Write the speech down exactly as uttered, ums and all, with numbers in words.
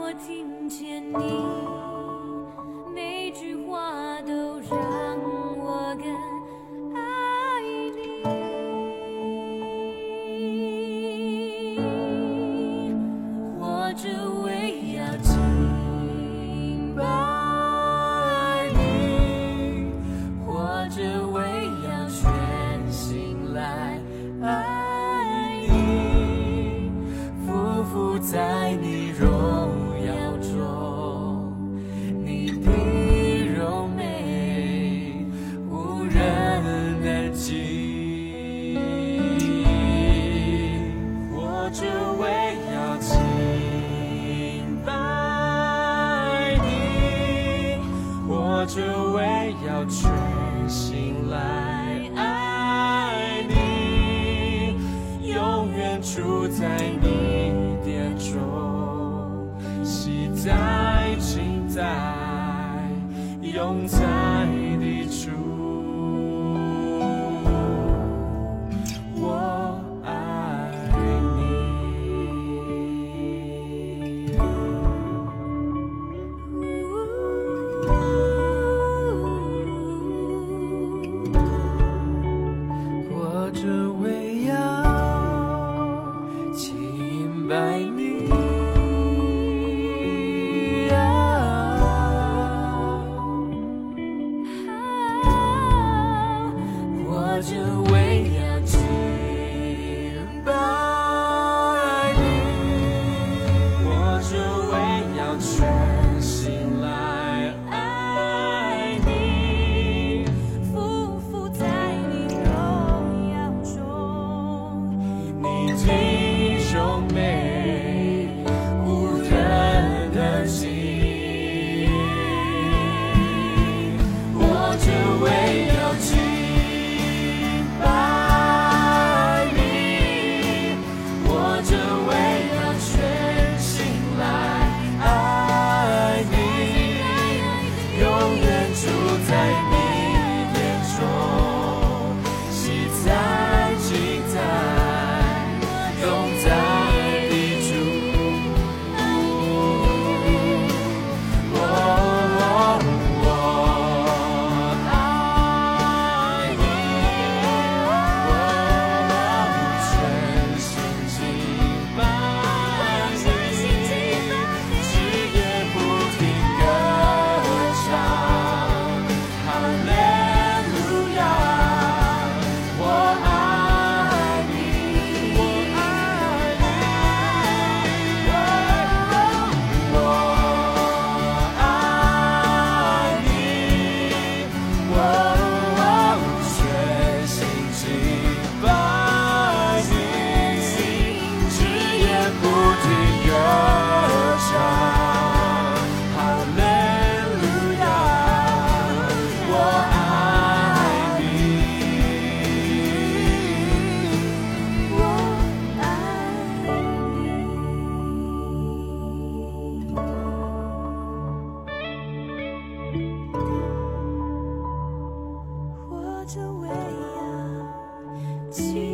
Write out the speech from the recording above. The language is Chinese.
我听见你每句话都让我更爱你。活着为要敬拜你，活着为要全心来爱你，匍匐在你荣耀中，你的柔美无人能及。活着为要敬拜你，活着为要全心来爱你，永远住在你殿中，喜在情在永在的主。我爱你。活着为要敬拜你，活着为要敬拜你，活着为要全心来爱你，匍匐在你荣耀中，你的柔美无人能及。活着为要敬拜你，活着为要全心来爱你，永远住在你殿中，喜在情在永在的主。我我爱你，我全心敬拜你，只也不停歌唱，哈利路亚，我爱你，我爱你，我爱你，我全心敬拜你，只也不停歌唱，哈利路亚，我爱你，我爱你。活着为要敬